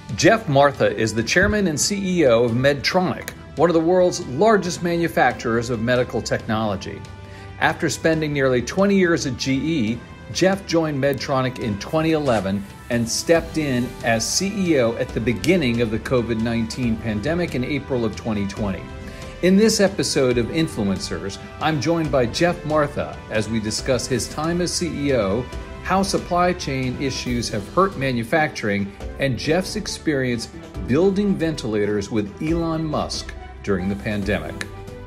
Jeff Martha is the chairman and CEO of Medtronic, one of the world's largest manufacturers of medical technology. After spending nearly 20 years at GE, Jeff joined Medtronic in 2011 and stepped in as CEO at the beginning of the COVID-19 pandemic in April of 2020. In this episode of Influencers, I'm joined by Jeff Martha as we discuss his time as CEO, how supply chain issues have hurt manufacturing, and Jeff's experience building ventilators with Elon Musk during the pandemic.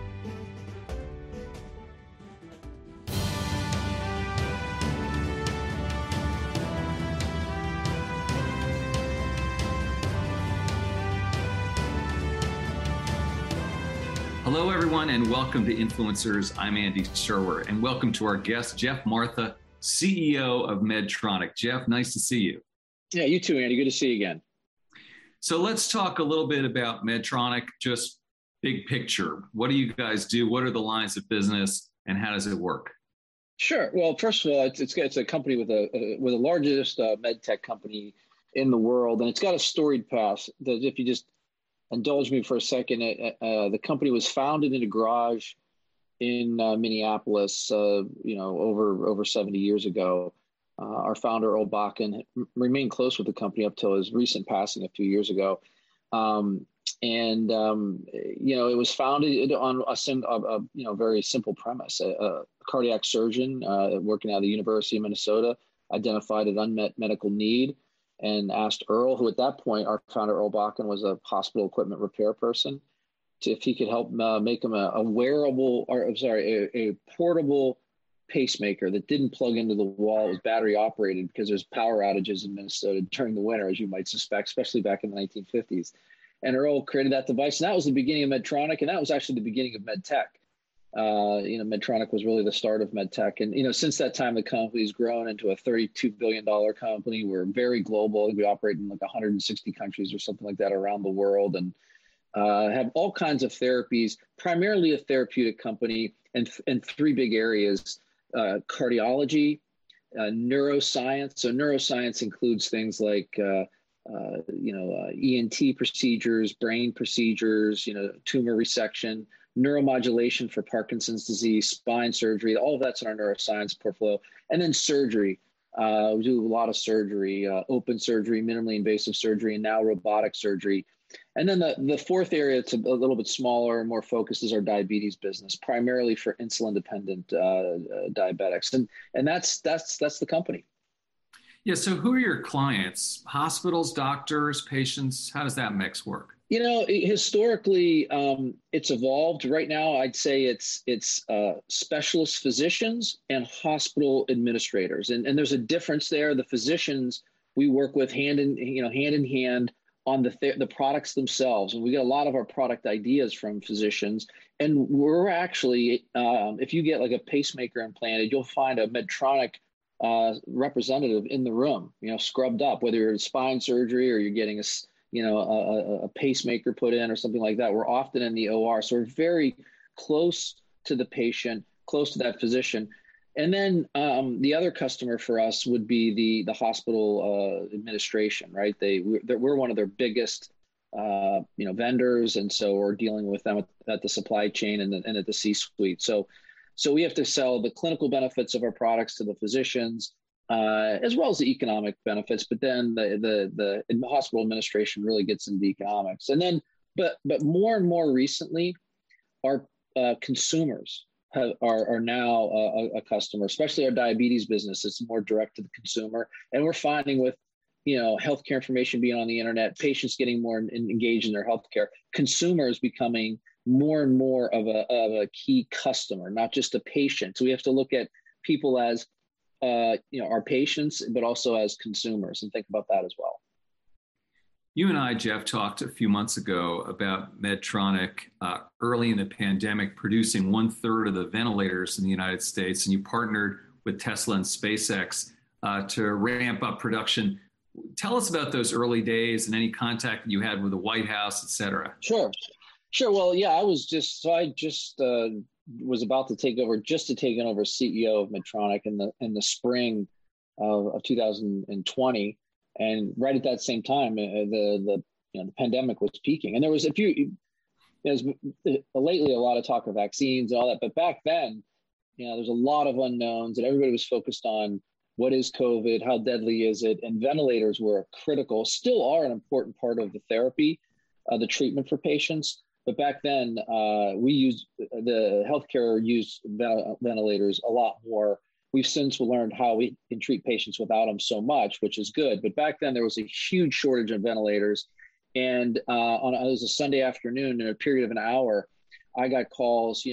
Hello, everyone, and welcome to Influencers. I'm Andy Sherwer, and welcome to our guest, Jeff Martha, CEO of Medtronic. Jeff, nice to see you. Yeah, you too, Andy. Good to see you again. So let's talk a little bit about Medtronic, just big picture. What do you guys do? What are the lines of business, and how does it work? Sure. Well, first of all, it's a company with the largest med tech company in the world, and it's got a storied past. That if you just indulge me for a second, the company was founded in a garage in Minneapolis, over 70 years ago. Our founder, Earl Bakken, remained close with the company up till his recent passing a few years ago. It was founded on a very simple premise. A cardiac surgeon working out of the University of Minnesota identified an unmet medical need and asked Earl, who at that point, our founder, Earl Bakken, was a hospital equipment repair person, if he could help make him a portable pacemaker that didn't plug into the wall. It was battery operated because there's power outages in Minnesota during the winter, as you might suspect, especially back in the 1950s. And Earl created that device, and that was the beginning of Medtronic, and that was actually the beginning of med tech. Medtronic was really the start of med tech. And, since that time, the company's grown into a $32 billion company. We're very global. We operate in like 160 countries or something like that around the world, and have all kinds of therapies, primarily a therapeutic company, and three big areas: cardiology, neuroscience. So neuroscience includes things like ENT procedures, brain procedures, tumor resection, neuromodulation for Parkinson's disease, spine surgery. All of that's in our neuroscience portfolio. And then surgery. We do a lot of surgery, open surgery, minimally invasive surgery, and now robotic surgery. And then the fourth area, it's a little bit smaller and more focused, is our diabetes business, primarily for insulin-dependent diabetics. And that's the company. Yeah. So who are your clients? Hospitals, doctors, patients? How does that mix work? Historically, it's evolved. Right now, I'd say it's specialist physicians and hospital administrators. And there's a difference there. The physicians we work with hand in hand on the products themselves. And we get a lot of our product ideas from physicians. And we're actually, if you get like a pacemaker implanted, you'll find a Medtronic representative in the room, scrubbed up, whether you're in spine surgery or you're getting a pacemaker put in or something like that. We're often in the OR. So we're very close to the patient, close to that physician. And then the other customer for us would be the hospital administration, right? We're one of their biggest vendors, and so we're dealing with them at the supply chain and at the C-suite. So we have to sell the clinical benefits of our products to the physicians, as well as the economic benefits. But then the hospital administration really gets into the economics. And then, but more and more recently, our consumers are now a customer, especially our diabetes business. It's more direct to the consumer. And we're finding with, healthcare information being on the internet, patients getting more engaged in their healthcare, consumers becoming more and more of a key customer, not just a patient. So we have to look at people as, our patients, but also as consumers, and think about that as well. You and I, Jeff, talked a few months ago about Medtronic early in the pandemic producing 1/3 of the ventilators in the United States, and you partnered with Tesla and SpaceX to ramp up production. Tell us about those early days and any contact that you had with the White House, et cetera. Sure. Well, yeah, I just was about to take over CEO of Medtronic in the spring of 2020. And right at that same time, the pandemic was peaking, and there was there's lately a lot of talk of vaccines and all that, but back then, there's a lot of unknowns, and everybody was focused on what is COVID, how deadly is it, and ventilators were critical, still are an important part of the therapy, the treatment for patients. But back then, the healthcare used ventilators a lot more. We've since learned how we can treat patients without them so much, which is good. But back then, there was a huge shortage of ventilators. And it was a Sunday afternoon, in a period of an hour, I got calls,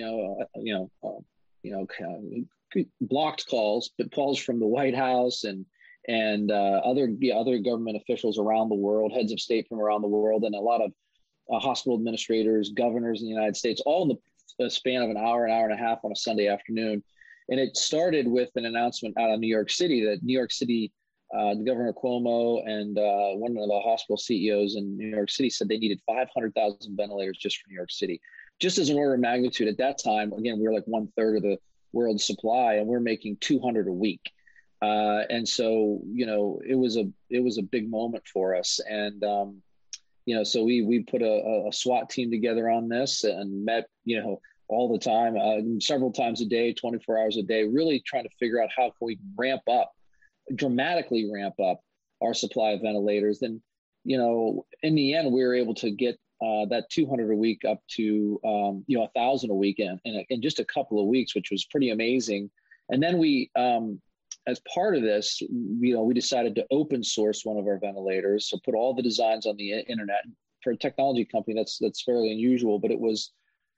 blocked calls, but calls from the White House and other government officials around the world, heads of state from around the world, and a lot of hospital administrators, governors in the United States, all in the span of an hour and a half on a Sunday afternoon. And it started with an announcement out of New York City that New York City, Governor Cuomo and one of the hospital CEOs in New York City said they needed 500,000 ventilators just for New York City. Just as an order of magnitude at that time, again, we were like 1/3 of the world's supply, and we're making 200 a week. And so, it was a big moment for us. And, so we put a SWAT team together on this and met, all the time, several times a day, 24 hours a day, really trying to figure out how can we dramatically ramp up our supply of ventilators. Then, in the end, we were able to get that 200 a week up to 1,000 a week in just a couple of weeks, which was pretty amazing. And then we, as part of this, we decided to open source one of our ventilators, so put all the designs on the internet. For a technology company, that's fairly unusual, but it was,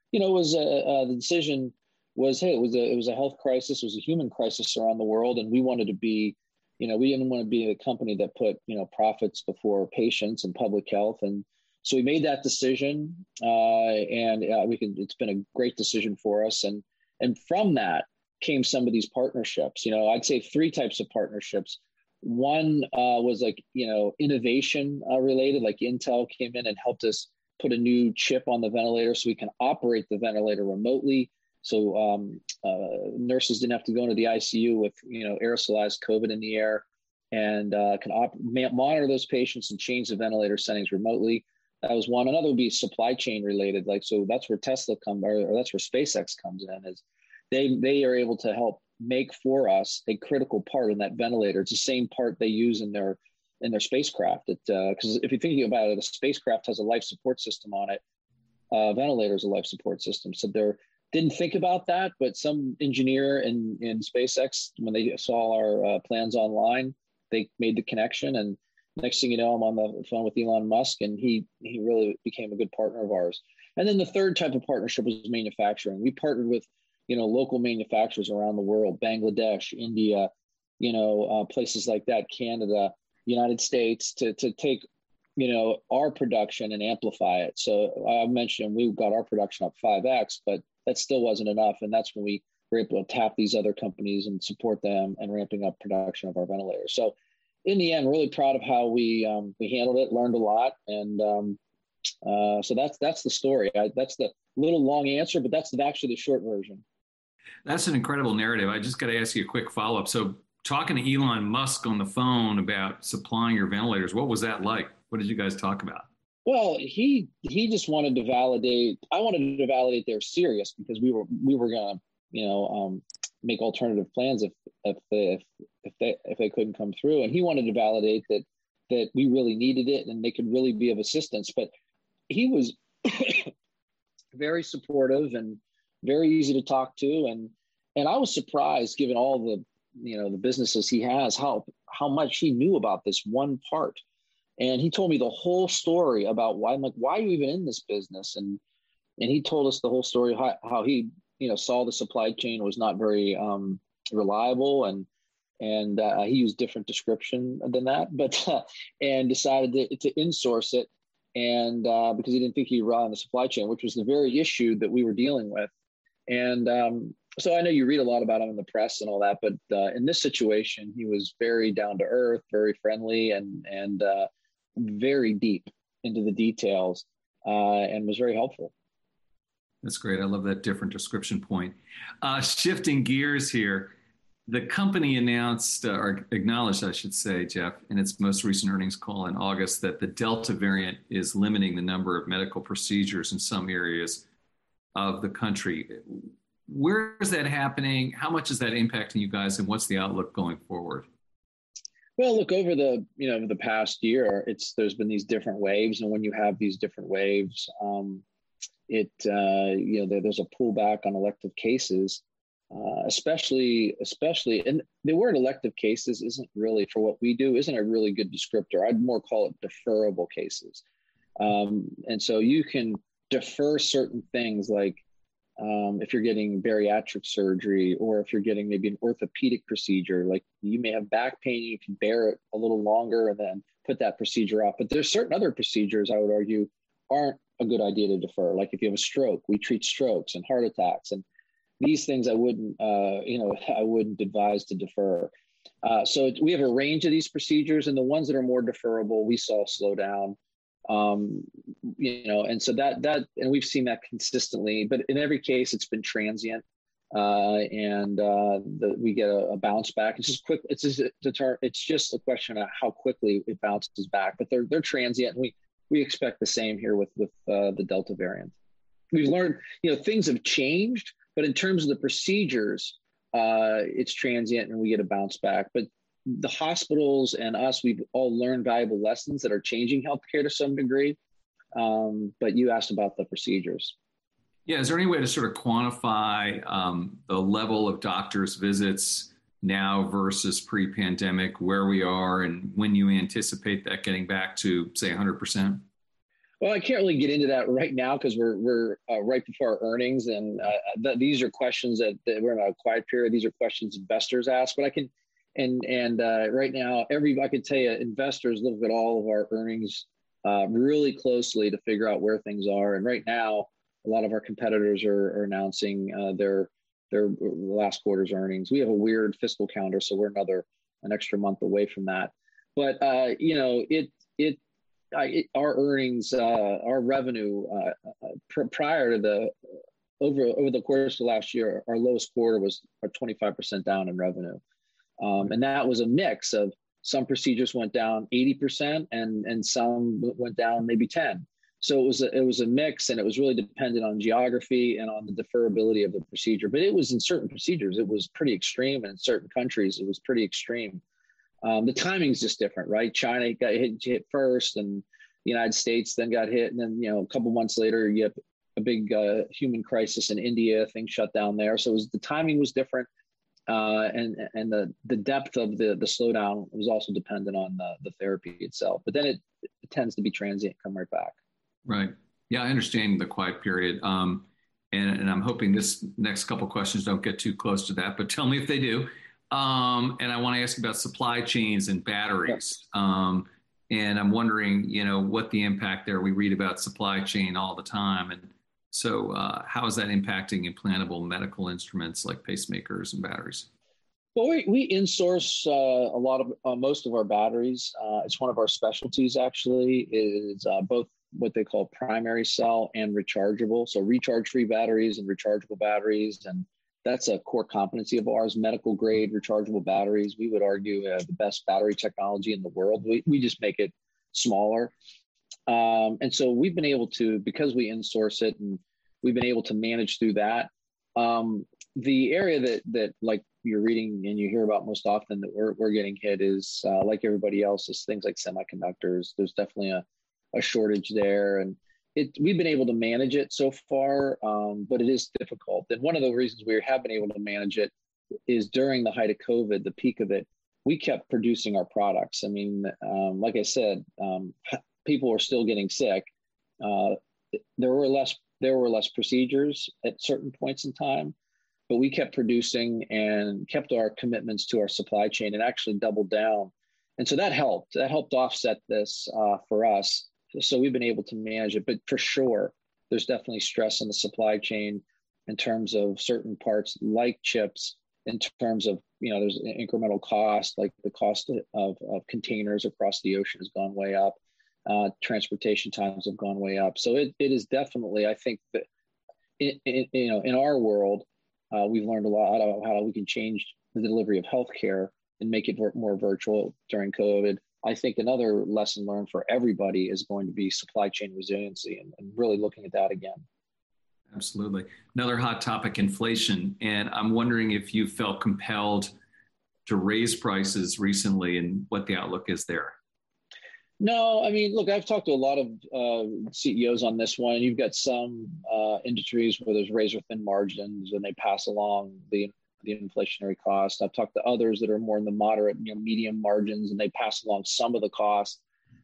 the decision was, hey, it was a health crisis, it was a human crisis around the world, and we wanted to be, we didn't want to be a company that put profits before patients and public health, and so we made that decision, and it's been a great decision for us, and from that came some of these partnerships. I'd say 3 types of partnerships. One was like, innovation related, like Intel came in and helped us put a new chip on the ventilator so we can operate the ventilator remotely. So nurses didn't have to go into the ICU with, aerosolized COVID in the air, and can monitor those patients and change the ventilator settings remotely. That was one. Another would be supply chain related. So that's where Tesla comes, or that's where SpaceX comes in, is they are able to help make for us a critical part in that ventilator. It's the same part they use in their spacecraft. Because if you're thinking about it, a spacecraft has a life support system on it. Ventilator is a life support system. So they didn't think about that, but some engineer in SpaceX, when they saw our plans online, they made the connection. And next thing you know, I'm on the phone with Elon Musk, and he really became a good partner of ours. And then the third type of partnership was manufacturing. We partnered with local manufacturers around the world, Bangladesh, India, places like that, Canada, United States, to take, our production and amplify it. So I mentioned we got our production up 5x, but that still wasn't enough. And that's when we were able to tap these other companies and support them and ramping up production of our ventilators. So in the end, really proud of how we handled it, learned a lot. And so that's the story. That's the little long answer, but that's actually the short version. That's an incredible narrative. I just got to ask you a quick follow-up. So talking to Elon Musk on the phone about supplying your ventilators, what was that like? What did you guys talk about? Well, he just wanted to validate. I wanted to validate they're serious, because we were going to, make alternative plans if they couldn't come through. And he wanted to validate that we really needed it and they could really be of assistance. But he was very supportive and very easy to talk to. And I was surprised, given all the, the businesses he has, how much he knew about this one part. And he told me the whole story about why. I'm like, why are you even in this business? And he told us the whole story, how he, saw the supply chain was not very reliable, and he used different description than that, but and decided to insource it, and because he didn't think he'd rely on the supply chain, which was the very issue that we were dealing with. And so I know you read a lot about him in the press and all that, but in this situation, he was very down to earth, very friendly, and very deep into the details, and was very helpful. That's great. I love that different description point. Shifting gears here, The company announced, or acknowledged, I should say, Jeff, in its most recent earnings call in August that the Delta variant is limiting the number of medical procedures in some areas of the country. Where is that happening? How much is that impacting you guys, and what's the outlook going forward? Well, look, over the past year, there's been these different waves, and when you have these different waves, there's a pullback on elective cases, especially, and the word elective cases isn't really, for what we do, isn't a really good descriptor. I'd more call it deferrable cases. And so you can defer certain things, like if you're getting bariatric surgery, or if you're getting maybe an orthopedic procedure, like you may have back pain, you can bear it a little longer and then put that procedure off. But there's certain other procedures, I would argue, aren't a good idea to defer. Like if you have a stroke, we treat strokes and heart attacks, and these things I wouldn't advise to defer. So we have a range of these procedures, and the ones that are more deferrable, we saw slow down. And so that, and we've seen that consistently, but in every case, it's been transient. We get a bounce back. It's just quick. It's just a question of how quickly it bounces back, but they're transient. And we expect the same here with the Delta variant. We've learned, things have changed, but in terms of the procedures, it's transient and we get a bounce back. But the hospitals and us, we've all learned valuable lessons that are changing healthcare to some degree. But you asked about the procedures. Yeah, is there any way to sort of quantify the level of doctors' visits now versus pre-pandemic, where we are, and when you anticipate that getting back to, say, 100%? Well, I can't really get into that right now because we're right before our earnings, and these are questions that we're in a quiet period. These are questions investors ask, but I can, right now, I can tell you, investors look at all of our earnings really closely to figure out where things are. And right now, a lot of our competitors are announcing their last quarter's earnings. We have a weird fiscal calendar, so we're an extra month away from that. But our earnings, our revenue prior to over the course of last year, our lowest quarter was 25% down in revenue. And that was a mix of some procedures went down 80% and some went down maybe 10. So it was a mix, and it was really dependent on geography and on the deferrability of the procedure. But it was in certain procedures, it was pretty extreme, and in certain countries, it was pretty extreme. The timing's just different, right? China got hit first, and the United States then got hit, and then a couple months later, you have a big human crisis in India. Things shut down there, so the timing was different, and the depth of the slowdown was also dependent on the therapy itself. But then it tends to be transient, come right back. Right. Yeah, I understand the quiet period, and I'm hoping this next couple questions don't get too close to that. But tell me if they do. And I want to ask about supply chains and batteries. Yes. And I'm wondering, what the impact there. We read about supply chain all the time. And so how is that impacting implantable medical instruments like pacemakers and batteries? Well, we in-source a lot of most of our batteries. It's one of our specialties, actually, is both what they call primary cell and rechargeable. So recharge-free batteries and rechargeable batteries. And that's a core competency of ours. Medical grade rechargeable batteries, we would argue, the best battery technology in the world. We just make it smaller. And so we've been able to, because we in-source it, and we've been able to manage through that. The area that like you're reading and you hear about most often that we're getting hit is like everybody else, is things like semiconductors. There's definitely a shortage there, and we've been able to manage it so far, but it is difficult. And one of the reasons we have been able to manage it is during the height of COVID, the peak of it, we kept producing our products. I mean, like I said, people were still getting sick. There were less procedures at certain points in time, but we kept producing and kept our commitments to our supply chain and actually doubled down. And so that helped offset this for us. So we've been able to manage it, but for sure, there's definitely stress in the supply chain in terms of certain parts like chips, in terms of, there's an incremental cost, like the cost of containers across the ocean has gone way up. Transportation times have gone way up. So it is definitely, I think that in our world, we've learned a lot about how we can change the delivery of healthcare and make it more virtual during COVID. I think another lesson learned for everybody is going to be supply chain resiliency and really looking at that again. Absolutely. Another hot topic, inflation. And I'm wondering if you felt compelled to raise prices recently and what the outlook is there. No, I mean, look, I've talked to a lot of CEOs on this one. You've got some industries where there's razor thin margins and they pass along the inflationary cost. I've talked to others that are more in the moderate, medium margins, and they pass along some of the cost.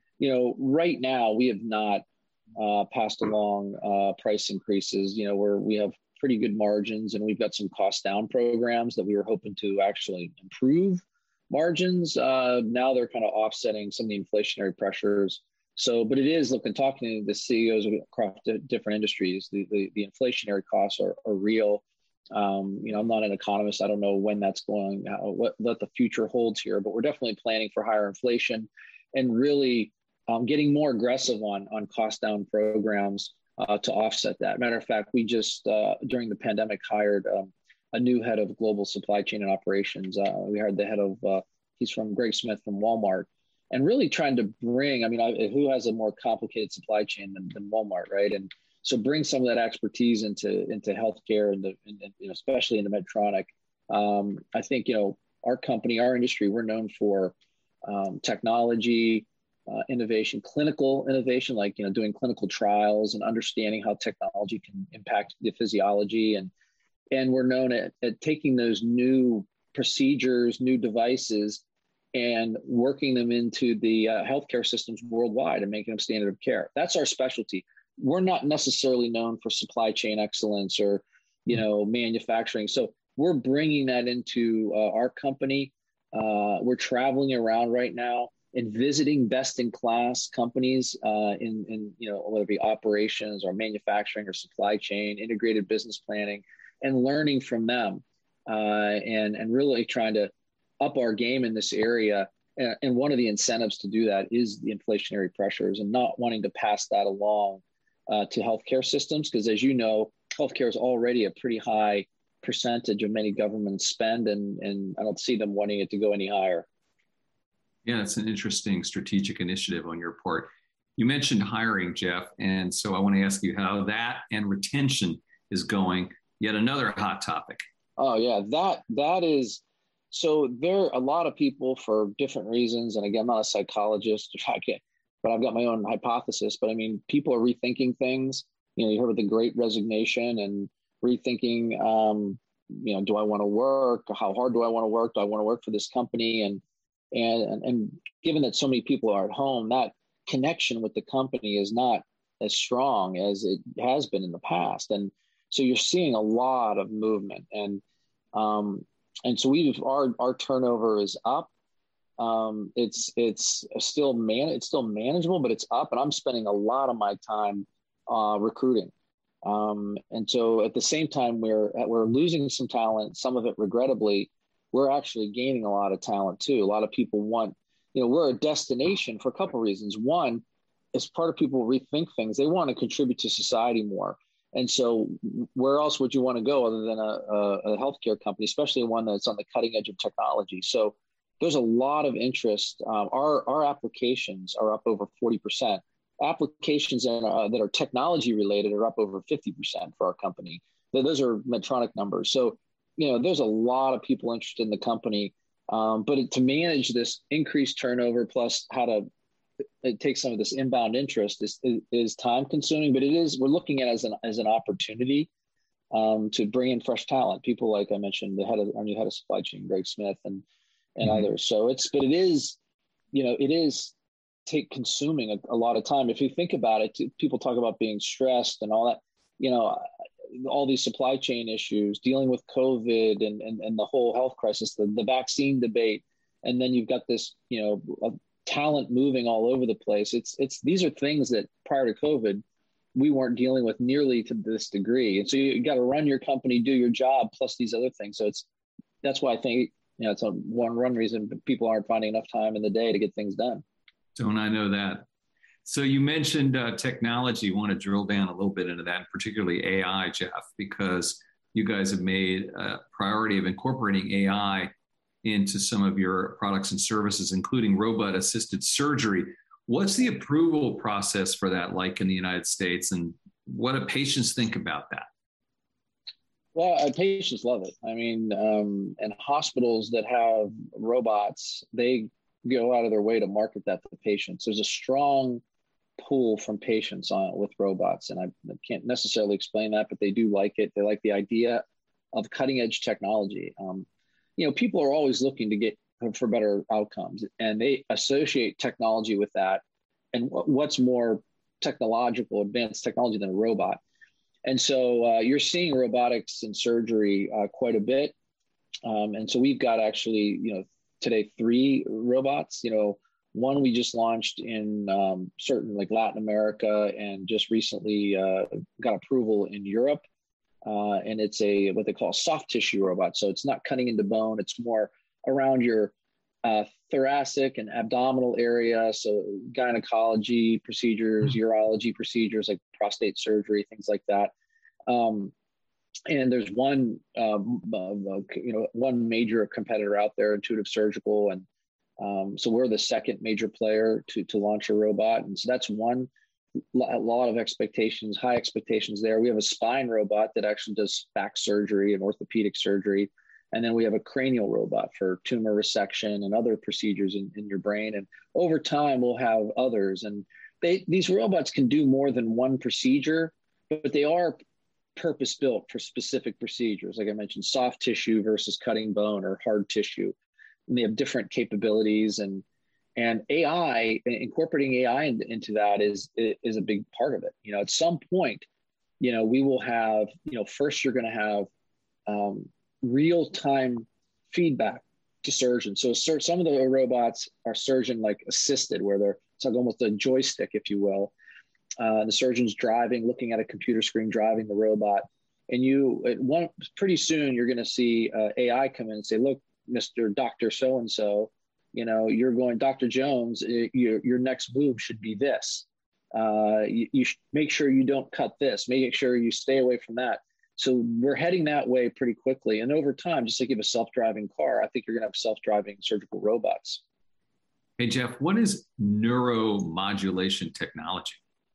Right now we have not passed along price increases. We have pretty good margins, and we've got some cost down programs that we were hoping to actually improve margins. Now they're kind of offsetting some of the inflationary pressures. So, but it is, look, and talking to the CEOs across different industries, the inflationary costs are real. I'm not an economist. I don't know when that's going, what the future holds here, but we're definitely planning for higher inflation and really getting more aggressive on cost down programs to offset that. Matter of fact, we just, during the pandemic, hired a new head of global supply chain and operations. We hired the head of, he's from Greg Smith from Walmart, and really trying to bring, who has a more complicated supply chain than Walmart, right? And so bring some of that expertise into healthcare and especially into Medtronic. I think, our company, our industry, we're known for technology, innovation, clinical innovation, like, doing clinical trials and understanding how technology can impact the physiology. And we're known at taking those new procedures, new devices, and working them into the healthcare systems worldwide and making them standard of care. That's our specialty. We're not necessarily known for supply chain excellence or, manufacturing. So we're bringing that into our company. We're traveling around right now and visiting best-in-class companies in whether it be operations or manufacturing or supply chain, integrated business planning, and learning from them, and really trying to up our game in this area. And one of the incentives to do that is the inflationary pressures and not wanting to pass that along to healthcare systems, because as you know, healthcare is already a pretty high percentage of many government spend, and I don't see them wanting it to go any higher. Yeah, it's an interesting strategic initiative on your part. You mentioned hiring, Jeff, and so I want to ask you how that and retention is going. Yet another hot topic. Oh yeah, that is. So there are a lot of people for different reasons, and again, I'm not a psychologist, but I've got my own hypothesis. But I mean, people are rethinking things. You heard about the Great Resignation and rethinking. Do I want to work? How hard do I want to work? Do I want to work for this company? And given that so many people are at home, that connection with the company is not as strong as it has been in the past. And so you're seeing a lot of movement, and so our turnover is up. It's still manageable, but it's up, and I'm spending a lot of my time recruiting. And so at the same time, we're losing some talent, some of it regrettably. We're actually gaining a lot of talent too. A lot of people want, we're a destination for a couple of reasons. One, as part of people rethink things, they want to contribute to society more. And so where else would you want to go other than a healthcare company, especially one that's on the cutting edge of technology? So there's a lot of interest. Our applications are up over 40%. Applications that are technology related are up over 50% for our company. Those are Medtronic numbers. So, there's a lot of people interested in the company, but to manage this increased turnover plus how to take some of this inbound interest is time consuming, but we're looking at it as an opportunity to bring in fresh talent. People like I mentioned, our new head of supply chain, Greg Smith, and others. So it is consuming a lot of time. If you think about it, people talk about being stressed and all that, all these supply chain issues, dealing with COVID and the whole health crisis, the vaccine debate. And then you've got this, talent moving all over the place. These are things that prior to COVID, we weren't dealing with nearly to this degree. And so you got to run your company, do your job, plus these other things. So that's why I think, it's one reason people aren't finding enough time in the day to get things done. Don't I know that? So you mentioned technology. You want to drill down a little bit into that, particularly AI, Jeff, because you guys have made a priority of incorporating AI into some of your products and services, including robot-assisted surgery. What's the approval process for that like in the United States, and what do patients think about that? Well, patients love it. I mean, and hospitals that have robots, they go out of their way to market that to patients. There's a strong pull from patients on with robots, and I can't necessarily explain that, but they do like it. They like the idea of cutting edge technology. People are always looking to get for better outcomes, and they associate technology with that. And what's more technological, advanced technology than a robot? And so you're seeing robotics in surgery quite a bit. And so we've got actually, today 3 robots. One we just launched in certain like Latin America, and just recently got approval in Europe. And it's what they call a soft tissue robot. So it's not cutting into bone. It's more around your thoracic and abdominal area. So gynecology procedures, urology procedures like prostate surgery, things like that. And there's one major competitor out there, Intuitive Surgical. And so we're the second major player to launch a robot. And so that's one. A lot of expectations, high expectations there. We have a spine robot that actually does back surgery and orthopedic surgery. And then we have a cranial robot for tumor resection and other procedures in your brain. And over time, we'll have others. And these robots can do more than one procedure, but they are purpose-built for specific procedures. Like I mentioned, soft tissue versus cutting bone or hard tissue. And they have different capabilities, and AI, incorporating AI into that is a big part of it. At some point, we will have, first you're going to have real-time feedback to surgeons. So some of the robots are surgeon like assisted, where it's like almost a joystick, if you will. The surgeon's driving, looking at a computer screen, driving the robot. And pretty soon you're going to see AI come in and say, look, Mr. Dr. So-and-so, you're going, Dr. Jones, your next move should be this. You should make sure you don't cut this. Make sure you stay away from that. So we're heading that way pretty quickly. And over time, just like you have a self-driving car, I think you're going to have self-driving surgical robots. Hey, Jeff, what is neuromodulation technology?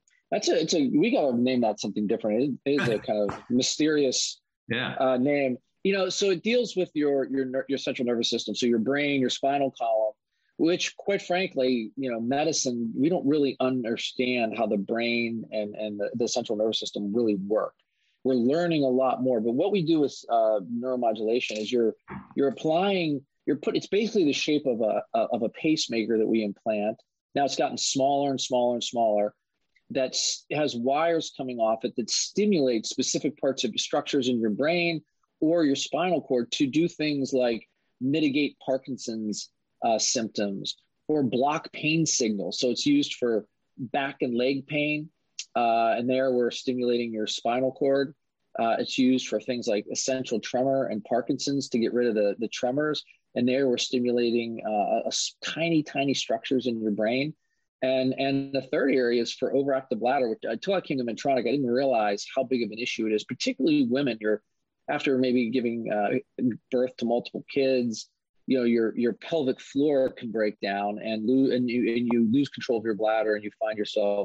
We got to name that something different. It is a kind of mysterious name. So it deals with your central nervous system. So your brain, your spinal column, which quite frankly, medicine, we don't really understand how the brain and the central nervous system really work. We're learning a lot more, but what we do with neuromodulation is you're applying, it's basically the shape of a pacemaker that we implant. Now it's gotten smaller and smaller and smaller. That has wires coming off it that stimulate specific parts of structures in your brain or your spinal cord to do things like mitigate Parkinson's symptoms or block pain signals. So it's used for back and leg pain. And there we're stimulating your spinal cord. It's used for things like essential tremor and Parkinson's to get rid of the tremors. And there we're stimulating tiny, tiny structures in your brain. And the third area is for overactive bladder, which until I came to Medtronic, I didn't realize how big of an issue it is, particularly women. After maybe giving birth to multiple kids, your pelvic floor can break down and you lose control of your bladder, and you find yourself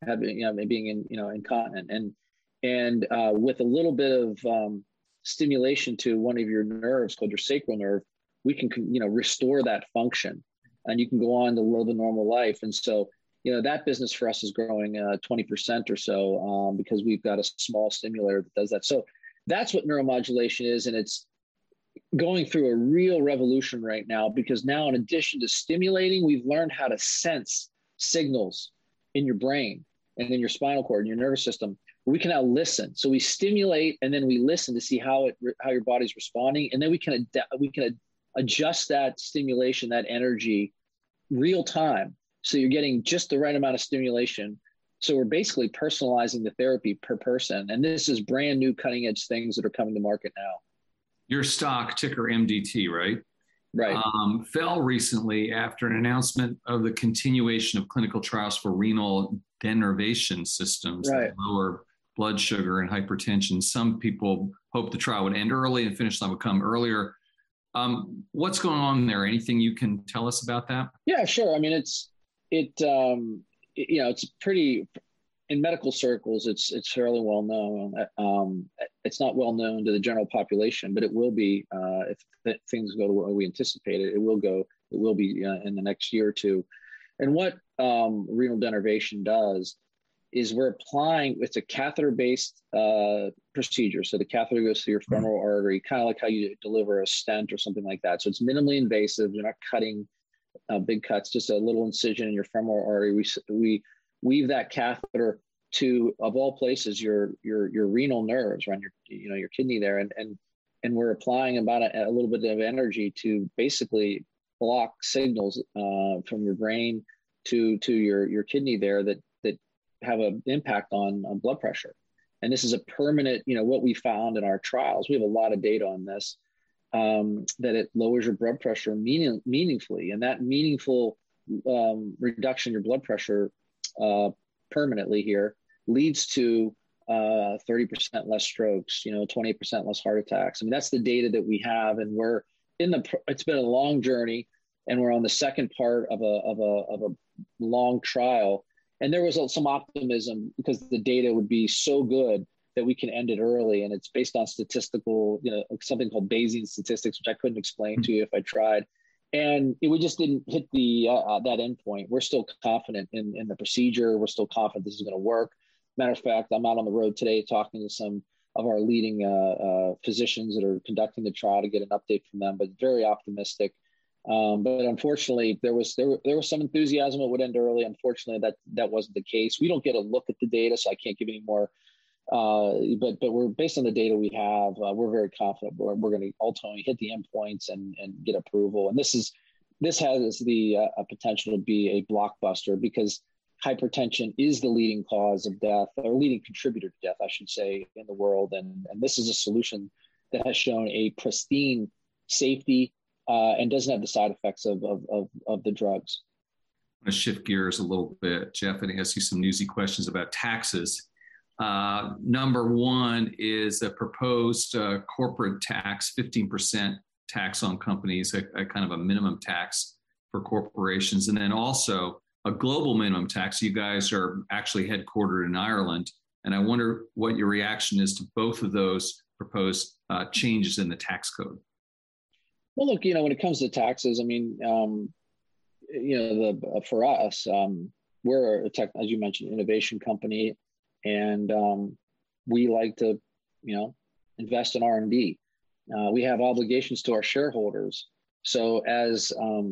being incontinent. And with a little bit of stimulation to one of your nerves called your sacral nerve, we can restore that function, and you can go on to live a normal life. And so that business for us is growing 20% or so because we've got a small stimulator that does that. So that's what neuromodulation is. And it's going through a real revolution right now, because now in addition to stimulating, we've learned how to sense signals in your brain and in your spinal cord and your nervous system. We can now listen. So we stimulate and then we listen to see how your body's responding. And then we can adjust that stimulation, that energy real time. So you're getting just the right amount of stimulation. So we're basically personalizing the therapy per person. And this is brand new cutting edge things that are coming to market now. Your stock, ticker MDT, right? Right. Fell recently after an announcement of the continuation of clinical trials for renal denervation systems that lower blood sugar and hypertension. Some people hope the trial would end early and finish line would come earlier. What's going on there? Anything you can tell us about that? Yeah, sure. I mean, it's pretty in medical circles. It's fairly well known. It's not well known to the general population, but it will be if things go the way we anticipate it. It will go. It will be in the next year or two. And what renal denervation does is we're applying. It's a catheter-based procedure. So the catheter goes through your femoral artery, kind of like how you deliver a stent or something like that. So it's minimally invasive. You're not cutting big cuts, just a little incision in your femoral artery. We weave that catheter to, of all places, your renal nerves around your kidney there, and we're applying about a little bit of energy to basically block signals from your brain to your kidney there that have an impact on blood pressure. And this is a permanent, what we found in our trials. We have a lot of data on this. That it lowers your blood pressure meaningfully, and that meaningful reduction in your blood pressure permanently here leads to 30% less strokes, 20% less heart attacks. I mean, that's the data that we have, and it's been a long journey, and we're on the second part of a long trial. And there was some optimism because the data would be so good that we can end it early. And it's based on statistical, something called Bayesian statistics, which I couldn't explain to you if I tried. And we just didn't hit that endpoint. We're still confident in the procedure. We're still confident this is going to work. Matter of fact, I'm out on the road today talking to some of our leading physicians that are conducting the trial to get an update from them, but very optimistic. But unfortunately, there was some enthusiasm it would end early. Unfortunately, that wasn't the case. We don't get a look at the data, so I can't give any more. But we're based on the data we have. We're very confident we're going to ultimately hit the endpoints and get approval. And this has the potential to be a blockbuster because hypertension is the leading cause of death, or leading contributor to death, I should say, in the world. And this is a solution that has shown a pristine safety and doesn't have the side effects of the drugs. I'm going to shift gears a little bit, Jeff, and ask you some newsy questions about taxes. Number one is a proposed corporate tax, 15% tax on companies, a kind of a minimum tax for corporations, and then also a global minimum tax. You guys are actually headquartered in Ireland, and I wonder what your reaction is to both of those proposed changes in the tax code. Well, look, when it comes to taxes, I mean, for us, we're as you mentioned, innovation company. And we like to, invest in R&D. We have obligations to our shareholders. So as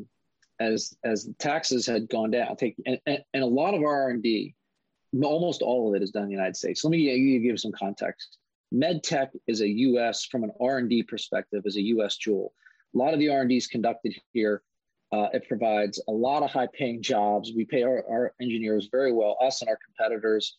taxes had gone down, and a lot of our R&D, almost all of it is done in the United States. Let me give some context. MedTech is a U.S. from an R&D perspective is a U.S. jewel. A lot of the R&D is conducted here. It provides a lot of high-paying jobs. We pay our engineers very well, us and our competitors.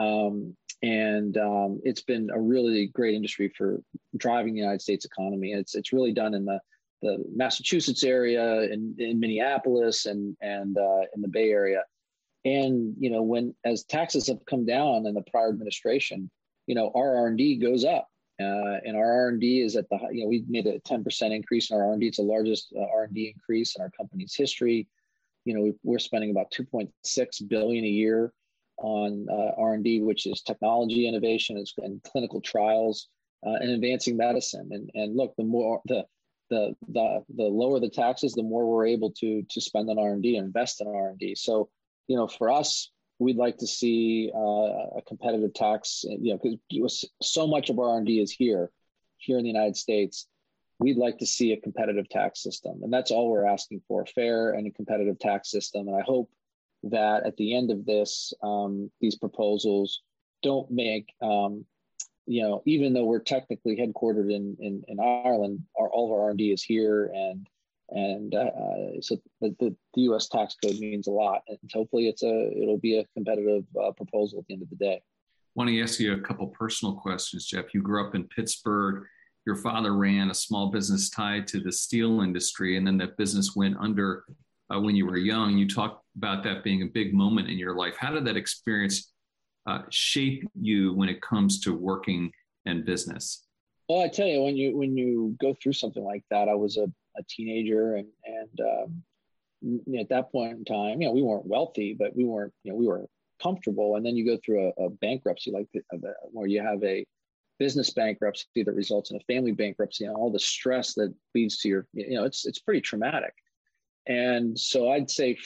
It's been a really great industry for driving the United States economy. And it's really done in the Massachusetts area, in Minneapolis, and in the Bay Area. And as taxes have come down in the prior administration, our R&D goes up, and our R&D is at we made a 10% increase in our R&D. It's the largest R&D increase in our company's history. We're spending about $2.6 billion a year on R&D, which is technology innovation and clinical trials and advancing medicine. And look, the more the lower the taxes, the more we're able to spend on R&D and invest in R&D. So, for us, we'd like to see a competitive tax. Because so much of our R&D is here in the United States. We'd like to see a competitive tax system, and that's all we're asking for: a fair and a competitive tax system. And I hope that at the end of this, these proposals don't make, even though we're technically headquartered in Ireland, all of our R&D is here, and so the U.S. tax code means a lot. And hopefully it'll be a competitive proposal at the end of the day. I want to ask you a couple personal questions, Jeff. You grew up in Pittsburgh. Your father ran a small business tied to the steel industry, and then that business went under when you were young. You talked about that being a big moment in your life. How did that experience shape you when it comes to working and business? Well, I tell you, when you go through something like that, I was a teenager, and at that point in time, we weren't wealthy, but we weren't, we were comfortable. And then you go through a bankruptcy where you have a business bankruptcy that results in a family bankruptcy, and all the stress that leads to your, it's pretty traumatic. And so I'd say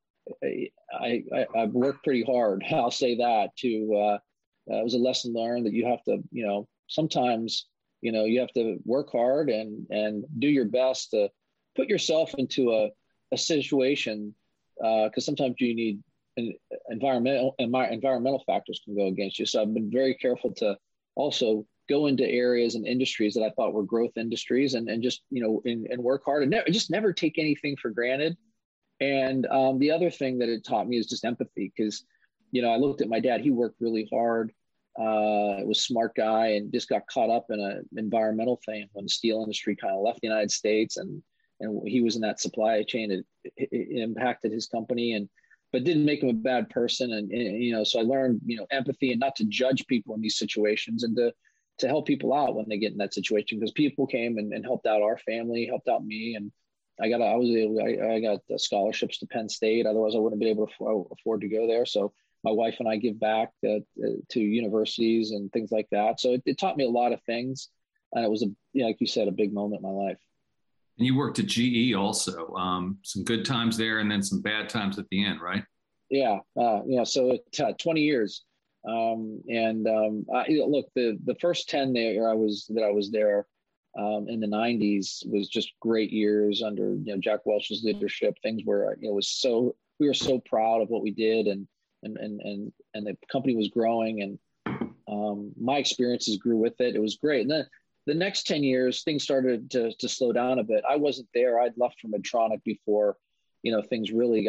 I've worked pretty hard. I'll say that it was a lesson learned that you have to, sometimes, you have to work hard and do your best to put yourself into a situation, because sometimes you need environmental factors can go against you. So I've been very careful to also go into areas and industries that I thought were growth industries, and just, and work hard, and never take anything for granted. And the other thing that it taught me is just empathy, because, I looked at my dad. He worked really hard, was a smart guy, and just got caught up in an environmental thing when the steel industry kind of left the United States, and he was in that supply chain. It impacted his company, but didn't make him a bad person. And so I learned, empathy, and not to judge people in these situations, and to help people out when they get in that situation, because people came and helped out our family, helped out me. And I got scholarships to Penn State. Otherwise I wouldn't be able to afford to go there. So my wife and I give back to universities and things like that. So it taught me a lot of things. And it was like you said, a big moment in my life. And you worked at GE also, some good times there, and then some bad times at the end, right? Yeah. So 20 years. Look, the first 10 there I was there in the 90s was just great years under, Jack Welch's leadership. Things were, we were so proud of what we did, and the company was growing, and my experiences grew with it. It was great. And then the next 10 years, things started to slow down a bit. I wasn't there. I'd left for Medtronic before, things really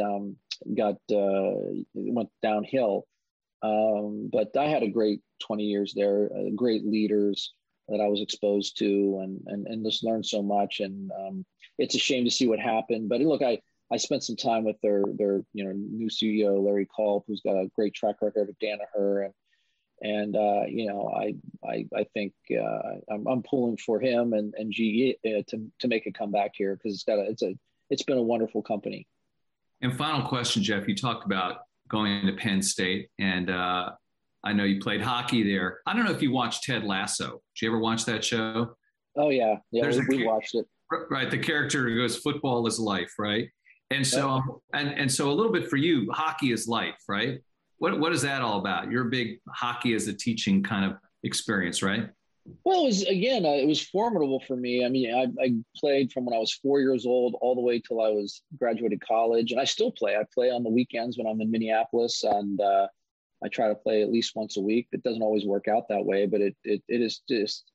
went downhill. But I had a great 20 years there, great leaders that I was exposed to, and just learned so much. And it's a shame to see what happened. But look, I spent some time with their new CEO, Larry Culp, who's got a great track record at Danaher, and I think I'm pulling for him and GE to make a comeback here, because it's been a wonderful company. And final question, Jeff, you talked about going into Penn State, and I know you played hockey there. I don't know if you watched Ted Lasso. Did you ever watch that show? Oh yeah, we watched it. Right, the character who goes, "Football is life," right? And so, and so, a little bit for you, hockey is life, right? What is that all about? You're a big hockey as a teaching kind of experience, right? Well, it was formidable for me. I mean, I played from when I was 4 years old all the way till I was graduated college, and I still play. I play on the weekends when I'm in Minneapolis, and I try to play at least once a week. It doesn't always work out that way, but it is just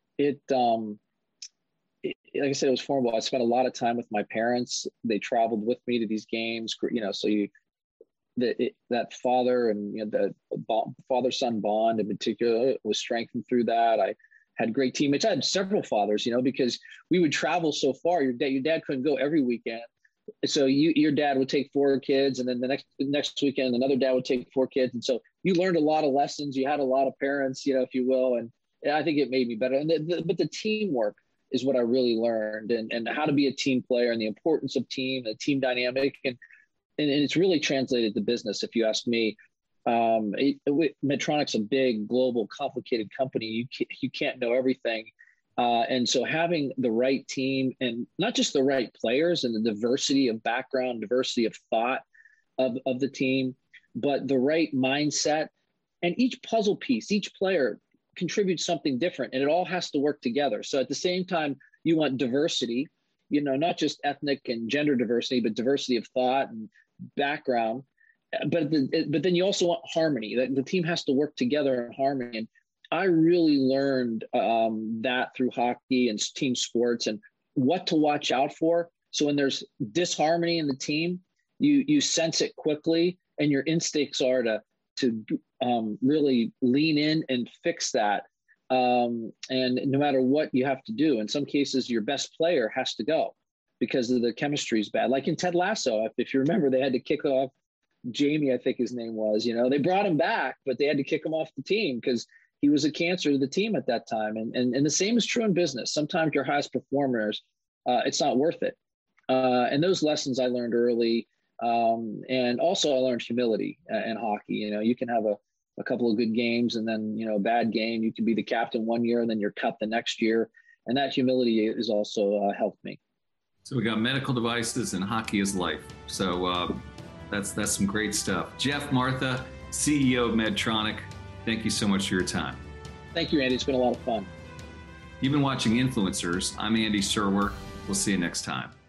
like I said, it was formidable. I spent a lot of time with my parents. They traveled with me to these games, so that father and the father-son bond in particular was strengthened through that. I had great teammates. I had several fathers, because we would travel so far. Your dad couldn't go every weekend, so your dad would take 4 kids, and then the next weekend another dad would take 4 kids, and so you learned a lot of lessons. You had a lot of parents, if you will, and I think it made me better. But the teamwork is what I really learned, and how to be a team player, and the importance of team, the team dynamic, and it's really translated to business, if you ask me. Medtronic's a big, global, complicated company. You can't know everything. And so having the right team, and not just the right players and the diversity of background, diversity of thought of the team, but the right mindset, and each puzzle piece, each player contributes something different, and it all has to work together. So at the same time, you want diversity, not just ethnic and gender diversity, but diversity of thought and background. But then you also want harmony. That the team has to work together in harmony. And I really learned that through hockey and team sports, and what to watch out for. So when there's disharmony in the team, you sense it quickly, and your instincts are to really lean in and fix that. And no matter what you have to do, in some cases, your best player has to go because the chemistry is bad. Like in Ted Lasso, if you remember, they had to kick off Jamie, I think his name was. They brought him back, but they had to kick him off the team because he was a cancer to the team at that time. And the same is true in business. Sometimes your highest performers, it's not worth it. And those lessons I learned early. And also I learned humility in hockey. You can have a couple of good games and then, a bad game. You can be the captain one year and then you're cut the next year. And that humility is also helped me. So we got medical devices and hockey is life. So that's some great stuff. Jeff, Martha, CEO of Medtronic, thank you so much for your time. Thank you, Andy. It's been a lot of fun. You've been watching Influencers. I'm Andy Serwer. We'll see you next time.